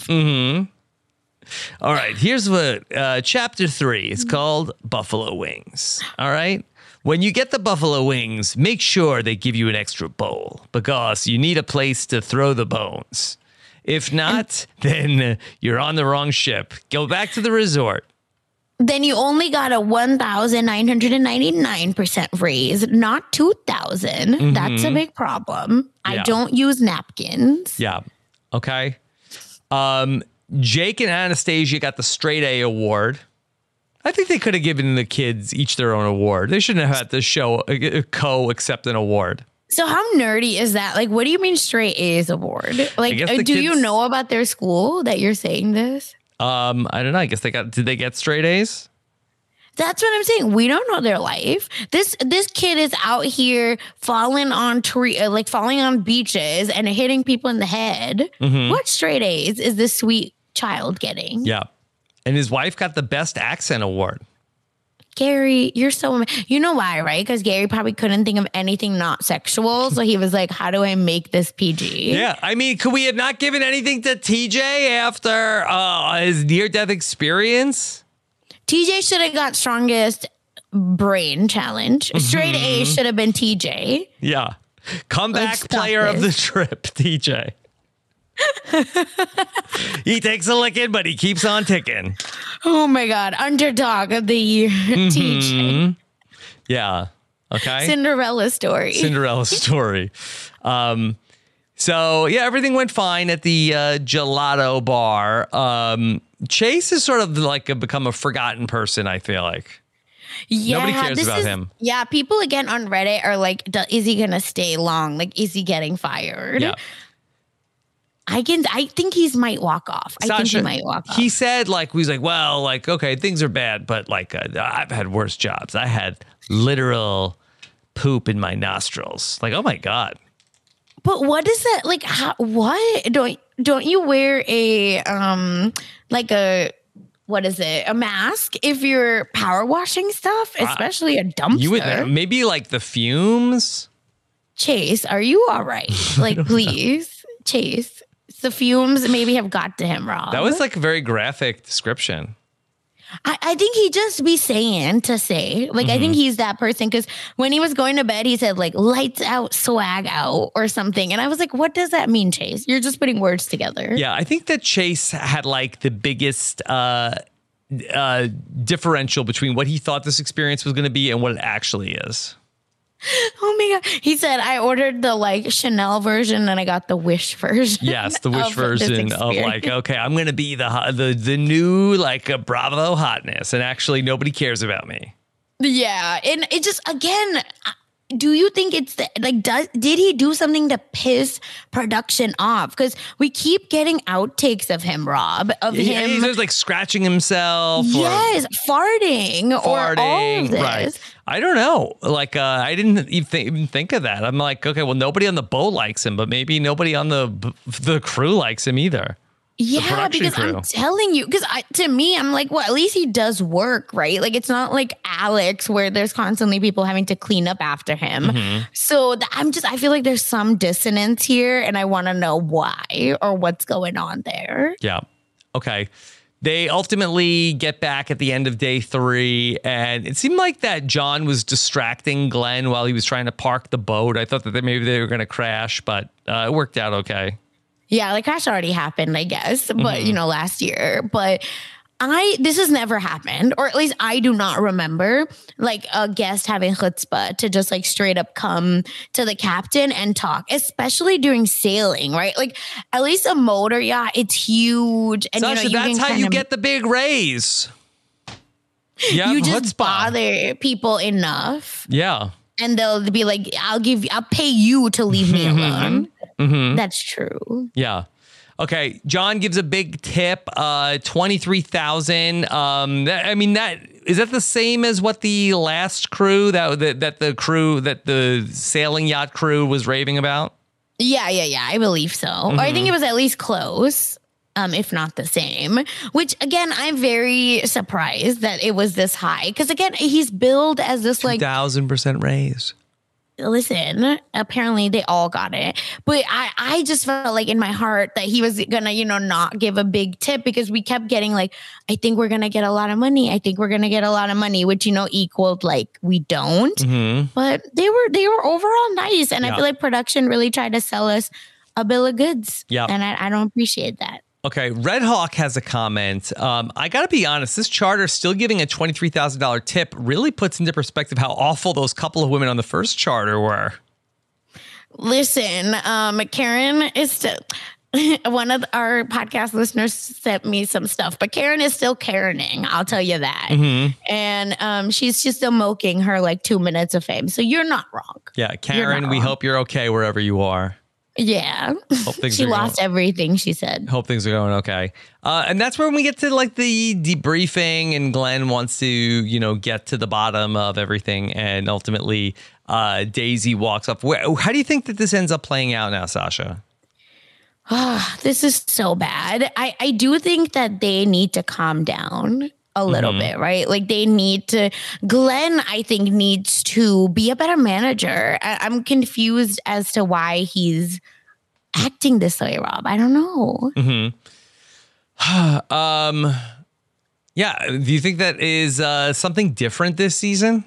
All right, here's what uh, chapter three is called Buffalo Wings. All right. When you get the buffalo wings, make sure they give you an extra bowl because you need a place to throw the bones. If not, then you're on the wrong ship. Go back to the resort. Then you only got a one thousand nine hundred ninety-nine percent raise, not two thousand. That's a big problem. I Yeah. don't use napkins. Yeah. Okay. Um, Jake and Anastasia got the straight A award. I think they could have given the kids each their own award. They shouldn't have had to show uh, co-accept an award. So how nerdy is that? Like, what do you mean straight A's award? Like, uh, do kids, you know about their school that you're saying this? Um, I don't know. I guess they got, did they get straight A's? That's what I'm saying. We don't know their life. This this kid is out here falling on tree, uh, like falling on beaches and hitting people in the head. Mm-hmm. What straight A's is this sweet child getting? Yeah. And his wife got the best accent award. Gary, you're so, you know why, right? Because Gary probably couldn't think of anything not sexual. So he was like, how do I make this P G? Yeah. I mean, could we have not given anything to T J after uh, his near-death experience? T J should have got strongest brain challenge. Straight mm-hmm. A should have been T J. Yeah. Comeback like, player this. of the trip, T J. He takes a licking, but he keeps on ticking. Oh my God. Underdog of the year, mm-hmm. T J. Yeah. Okay. Cinderella story. Cinderella story. Um, so, yeah, everything went fine at the uh, gelato bar. Um, Chase is sort of like a, become a forgotten person, I feel like. Yeah, nobody cares about is, him. Yeah, people again on Reddit are like, is he going to stay long? Like, is he getting fired? Yeah. I can. I think he's might walk off. I Sasha, think he might walk off. He said, like, he's like, well, like, okay, things are bad, but like, uh, I've had worse jobs. I had literal poop in my nostrils. Like, oh my God. But what is that? Like, how, what don't don't you wear a um like a what is it? A mask if you're power washing stuff, especially a dumpster. You would maybe like the fumes. Chase, are you all right? Like, please, Chase. The fumes maybe have got to him, Rob. That was like a very graphic description. I, I think he just be saying to say, like, mm-hmm. I think he's that person because when he was going to bed, he said like lights out, swag out or something. And I was like, what does that mean, Chase? You're just putting words together. Yeah, I think that Chase had like the biggest uh, uh, differential between what he thought this experience was going to be and what it actually is. Oh my God. He said, I ordered the like Chanel version and I got the Wish version. Yes, the Wish version of like, okay, I'm going to be the, the the new like a Bravo hotness. And actually nobody cares about me. Yeah. And it just, again, do you think it's the, like, does, did he do something to piss production off? Because we keep getting outtakes of him, Rob, of yeah, him. He's just like scratching himself. Yes, farting, farting or all of this. Right. I don't know. Like, uh, I didn't even think of that. I'm like, okay, well, nobody on the boat likes him, but maybe nobody on the the crew likes him either. Yeah, because crew. I'm telling you, because to me, I'm like, well, at least he does work, right? Like, it's not like Alex where there's constantly people having to clean up after him. Mm-hmm. So th- I'm just, I feel like there's some dissonance here and I want to know why or what's going on there. Yeah. Okay. They ultimately get back at the end of day three, and it seemed like that John was distracting Glenn while he was trying to park the boat. I thought that they, maybe they were going to crash, but uh, it worked out okay. Yeah, the crash already happened, I guess, but, mm-hmm. you know, last year. But I, this has never happened, or at least I do not remember, like, a guest having chutzpah to just, like, straight up come to the captain and talk, especially during sailing, right? Like, at least a motor yacht, it's huge. And, Sasha, you know, you that's how you of, get the big raise. Yeah, you just chutzpah. bother people enough. Yeah. And they'll be like, I'll give you, I'll pay you to leave me alone. Mm-hmm. That's true. Yeah. Okay, John gives a big tip, uh, twenty-three thousand dollars. Um, I mean, that is that the same as what the last crew, that, that, that the crew, that the sailing yacht crew was raving about? Yeah, yeah, yeah, I believe so. Mm-hmm. Or I think it was at least close, um, if not the same, which, again, I'm very surprised that it was this high. Because, again, he's billed as this, like... two thousand percent raise. Listen, apparently they all got it. But I, I just felt like in my heart that he was going to, you know, not give a big tip because we kept getting like, I think we're going to get a lot of money. I think we're going to get a lot of money, which, you know, equaled like we don't. Mm-hmm. But they were they were overall nice. And yeah. I feel like production really tried to sell us a bill of goods. Yeah. And I, I don't appreciate that. Okay, Red Hawk has a comment. Um, I got to be honest, this charter still giving a twenty-three thousand dollars tip really puts into perspective how awful those couple of women on the first charter were. Listen, um, Karen is still... one of our podcast listeners sent me some stuff, but Karen is still Karening. I'll tell you that. Mm-hmm. And um, she's just still milking her like two minutes of fame. So you're not wrong. Yeah, Karen, we wrong. hope you're okay wherever you are. Yeah. She lost going, everything, she said. Hope things are going okay. Uh, and that's where we get to like the debriefing, and Glenn wants to, you know, get to the bottom of everything. And ultimately, uh, Daisy walks up. Where, how do you think that this ends up playing out now, Sasha? Oh, this is so bad. I, I do think that they need to calm down a little mm-hmm. bit, right? Like they need to, Glenn, I think, needs to be a better manager. I, I'm confused as to why he's acting this way, Rob. I don't know. Mm-hmm. um, yeah. Do you think that is uh, something different this season?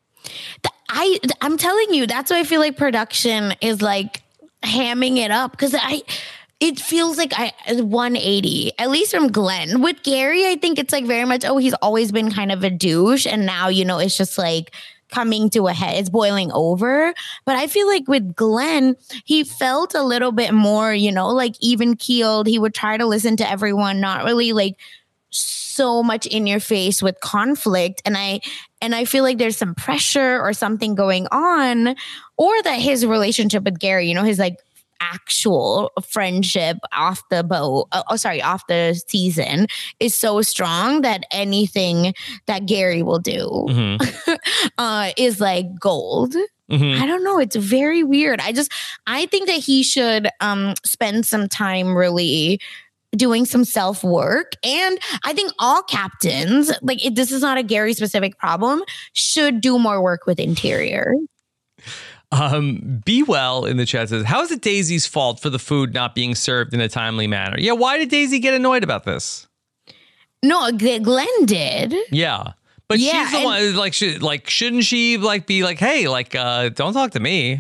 I, I'm telling you, that's why I feel like production is like hamming it up, because I... It feels like I one eighty, at least from Glenn. With Gary, I think it's like very much, oh, he's always been kind of a douche. And now, you know, it's just like coming to a head. It's boiling over. But I feel like with Glenn, he felt a little bit more, you know, like even keeled. He would try to listen to everyone, not really like so much in your face with conflict. And I and I feel like there's some pressure or something going on, or that his relationship with Gary, you know, his like actual friendship off the boat, oh sorry, off the season is so strong that anything that Gary will do mm-hmm. uh, is like gold. Mm-hmm. I don't know. It's very weird. I just, I think that he should um, spend some time really doing some self-work. And I think all captains, like it, this is not a Gary specific problem, should do more work with interior. Um, Be Well in the chat says, how is it Daisy's fault for the food not being served in a timely manner? Yeah, why did Daisy get annoyed about this? No, Glenn did. Yeah. But yeah, she's the and- one, like, should, like, shouldn't she, like, be like, hey, like, uh, don't talk to me?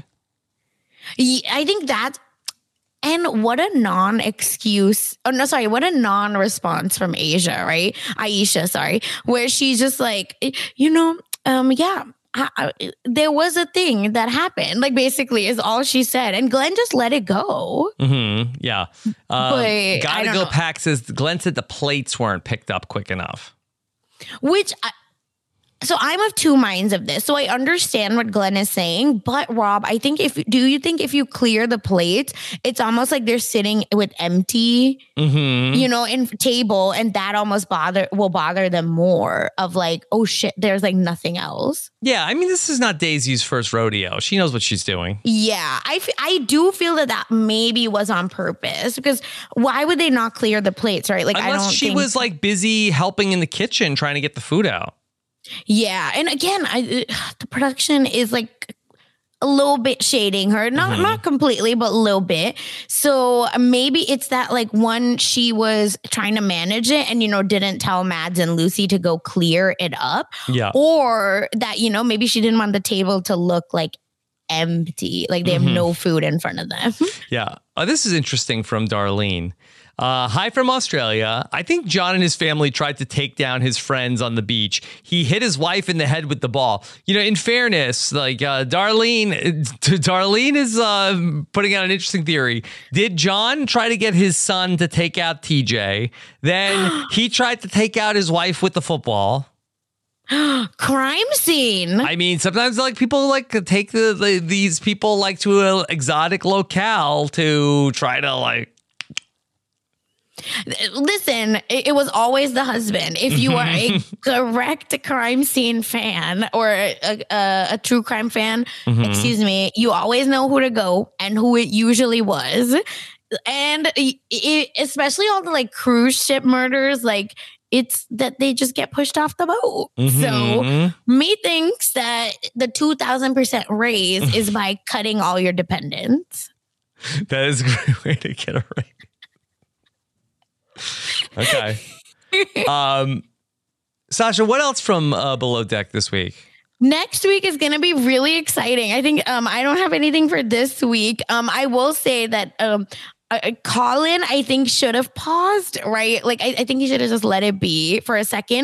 I think that, and what a non-excuse, oh, no, sorry, what a non-response from Asia, right? Aisha, sorry, where she's just like, you know, um, yeah, I, I, there was a thing that happened, like basically is all she said. And Glenn just let it go. Mm-hmm. Yeah. Uh, but Gotta Go know. Pack says Glenn said the plates weren't picked up quick enough. Which, I, so I'm of two minds of this. So I understand what Glenn is saying, but Rob, I think if, do you think if you clear the plates, it's almost like they're sitting with empty, mm-hmm. you know, in table, and that almost bother, will bother them more of like, oh shit, there's like nothing else. Yeah. I mean, this is not Daisy's first rodeo. She knows what she's doing. Yeah. I, f- I do feel that that maybe was on purpose, because why would they not clear the plates, right? Like, Unless I don't she think- was like busy helping in the kitchen, trying to get the food out. Yeah. And again, I, the production is like a little bit shading her, not mm-hmm. not completely, but a little bit. So maybe it's that like one, she was trying to manage it and, you know, didn't tell Mads and Lucy to go clear it up. Yeah. Or that, you know, maybe she didn't want the table to look like empty, like they have mm-hmm. no food in front of them. Yeah. Oh, this is interesting from Darlene. Uh, hi from Australia. I think John and his family tried to take down his friends on the beach. He hit his wife in the head with the ball. You know, in fairness, like uh, Darlene, Darlene is uh, putting out an interesting theory. Did John try to get his son to take out T J? Then he tried to take out his wife with the football. Crime scene. I mean, sometimes like people like to take the, the these people like to an exotic locale to try to like. Listen, it was always the husband. If you are a correct crime scene fan or a, a, a true crime fan, mm-hmm. excuse me, you always know who to go and who it usually was. And it, especially all the like cruise ship murders, like it's that they just get pushed off the boat. Mm-hmm. So me thinks that the two thousand percent raise is by cutting all your dependents. That is a great way to get a raise. Okay. Um, Sasha, what else from uh, Below Deck this week? Next week is going to be really exciting. I think um, I don't have anything for this week. Um, I will say that um, uh, Colin, I think, should have paused, right? Like, I, I think he should have just let it be for a second.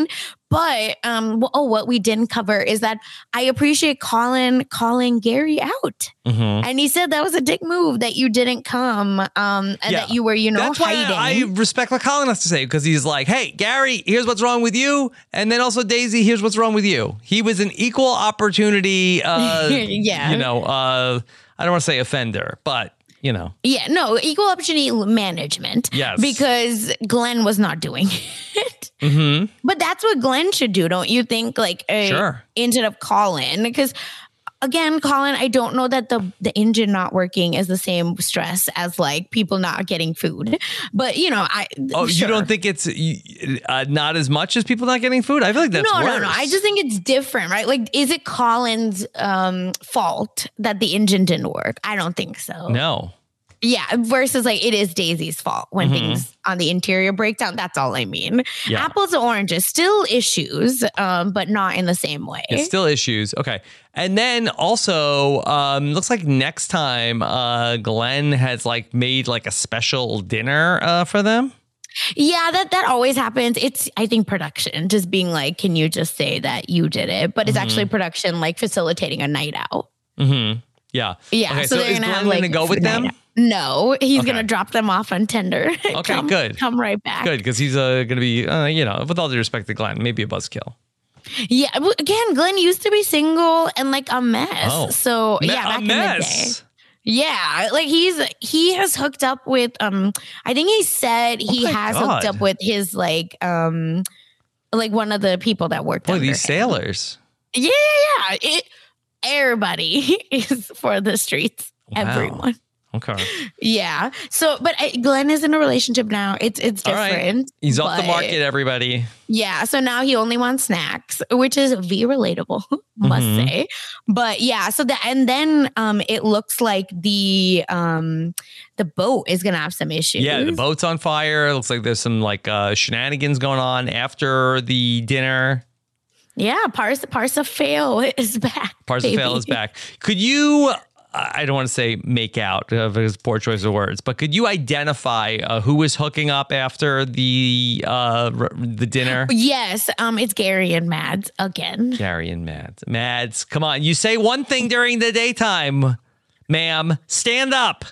But um, oh, what we didn't cover is that I appreciate Colin calling Gary out, Mm-hmm. and he said that was a dick move that you didn't come, um, and Yeah. that you were, you know, That's hiding. why I respect what Colin has to say, because he's like, hey, Gary, here's what's wrong with you. And then also Daisy, here's what's wrong with you. He was an equal opportunity, uh, Yeah. you know, uh, I don't want to say offender, but, you know. Yeah, no, equal opportunity management. Yes. Because Glenn was not doing it. Mm-hmm. But that's what Glenn should do, don't you think? Like, uh, Sure. instead of Colin. Because, again, Colin, I don't know that the, the engine not working is the same stress as, like, people not getting food. But, you know, I. Oh, sure. you don't think it's uh, not as much as people not getting food? I feel like that's no, worse. no, no. I just think it's different, right? Like, is it Colin's um, fault that the engine didn't work? I don't think so. No. Yeah, versus like it is Daisy's fault when Mhm. things on the interior break down. That's all I mean. Yeah. Apples and oranges, still issues, um, but not in the same way. It's still issues. Okay. And then also, um, looks like next time uh, Glenn has like made like a special dinner uh, for them. Yeah, that that always happens. It's I think production just being like, can you just say that you did it? But it's Mhm. actually production like facilitating a night out. Mm-hmm. Yeah. Yeah, Okay, so, so they're is gonna Glenn have like gonna go with a night them? out. No, he's Okay. gonna drop them off on Tinder. Okay, come, good. Come right back. Good, because he's uh, going to be, uh, you know, with all due respect to Glenn, maybe a buzzkill. Yeah, well, again, Glenn used to be single and like a mess. Oh. So Me- yeah, a back in the day. mess. Yeah, like he's he has hooked up with um I think he said he Oh my has God. hooked up with his like um like one of the people that worked Boy, under these him. sailors. Yeah, yeah, yeah. It, everybody is for the streets. Wow. Everyone. Okay. Yeah. So, but I, Glenn is in a relationship now. It's it's All right. different. He's off the but- market, everybody. Yeah. So now he only wants snacks, which is V relatable, must Mhm. say. But yeah. So that and then um, it looks like the um the boat is gonna have some issues. Yeah, the boat's on fire. It looks like there's some like uh, shenanigans going on after the dinner. Yeah. Parsa Parsa Fail is back. Parsifal is baby. back. Could you, I don't want to say make out, uh, because poor choice of words, but could you identify uh, who was hooking up after the uh, r- the dinner? Yes. Um. It's Gary and Mads again. Gary and Mads. Mads, come on. You say one thing during the daytime, ma'am. Stand up.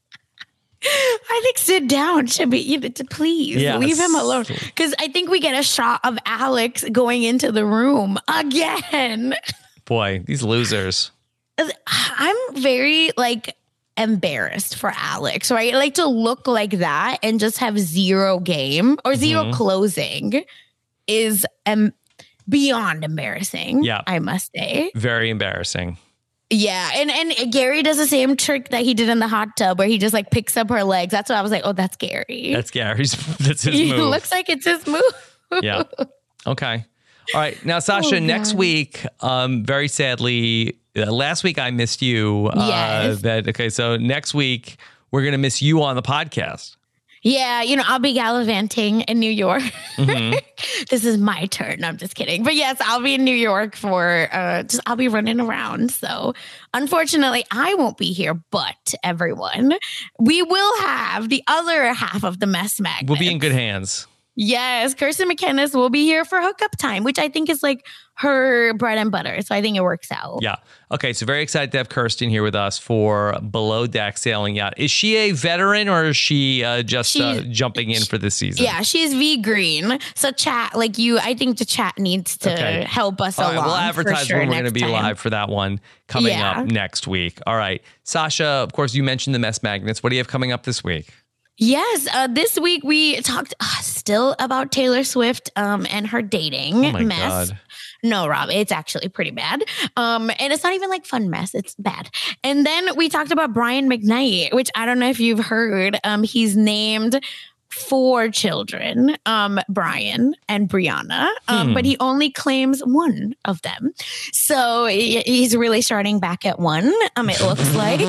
I think sit down should be, you know, to please Yes. leave him alone. Because I think we get a shot of Alex going into the room again. Boy, these losers. I'm very like embarrassed for Alex, right? Like to look like that and just have zero game or zero Mhm. closing is um, beyond embarrassing. Yeah. I must say. Very embarrassing. Yeah, and and Gary does the same trick that he did in the hot tub, where he just like picks up her legs. That's what I was like. Oh, that's Gary. That's Gary's. That's his He move. looks like it's his move. Yeah. Okay. All right. Now, Sasha, Oh, next God. week, um, very sadly, uh, last week I missed you. Uh, Yes. that okay. So next week we're gonna miss you on the podcast. Yeah, you know, I'll be gallivanting in New York. Mhm. This is my turn. I'm just kidding. But yes, I'll be in New York for uh just I'll be running around. So unfortunately, I won't be here, but everyone, we will have the other half of the mess magnet. We'll be in good hands. Yes, Kirsten McKennis will be here for hookup time, which I think is like her bread and butter. So I think it works out. Yeah. Okay. So very excited to have Kirsten here with us for Below Deck Sailing Yacht. Is she a veteran or is she uh, just uh, She's- jumping in for this season? Yeah, she's V green. So chat, like you, I think the chat needs to Okay. help us All right, along. we'll for advertise sure when we're going to next be time. live for that one coming Yeah. up next week. All right. Sasha, of course, you mentioned the mess magnets. What do you have coming up this week? Yes, uh, this week we talked uh, still about Taylor Swift um, and her dating Oh my mess. God. No, Rob, it's actually pretty bad. Um, and it's not even like fun mess. It's bad. And then we talked about Brian McKnight, which I don't know if you've heard. Um, he's named four children, um, Brian and Brianna, um, Hmm. but he only claims one of them. So he- he's really starting back at one, um, it looks like.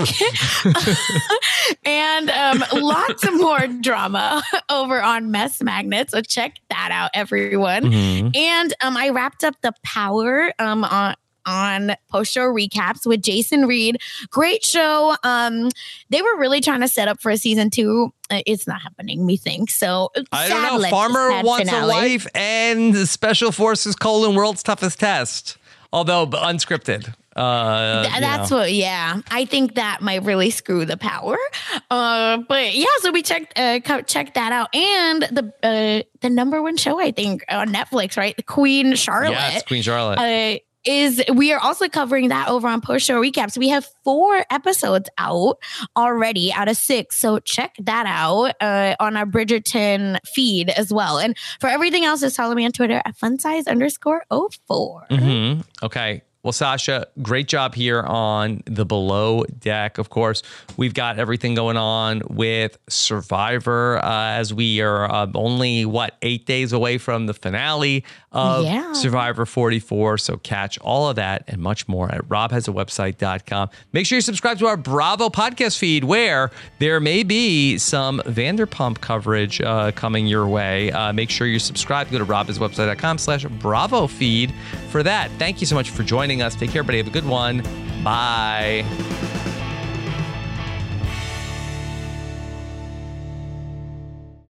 And um, lots of more drama over on Mess Magnet. So check that out, everyone. Mhm. And um, I wrapped up the Power um, on on post-show recaps with Jason Reed. Great show. Um, they were really trying to set up for a season two. It's not happening, methinks. So I don't know. Farmer wants finale. a wife and Special Forces colon World's Toughest Test. Although unscripted. Uh, Th- that's know. what, yeah. I think that might really screw the power. Uh, but yeah, so we checked uh, checked that out. And the uh, the number one show, I think, on Netflix, right? The Queen Charlotte. Yes, Queen Charlotte. Uh, is we are also covering that over on Post Show Recaps. We have four episodes out already out of six. So check that out uh, on our Bridgerton feed as well. And for everything else, just follow me on Twitter at funsize underscore oh four. Mm-hmm. Okay. Well, Sasha, great job here on the Below Deck. Of course, we've got everything going on with Survivor uh, as we are uh, only, what, eight days away from the finale of yeah. Survivor forty-four. So catch all of that and much more at rob has a website dot com. Make sure you subscribe to our Bravo podcast feed where there may be some Vanderpump coverage uh, coming your way. Uh, make sure you subscribe. Go to rob has a website dot com slash Bravo feed for that. Thank you so much for joining us. Take care, everybody. Have a good one. Bye.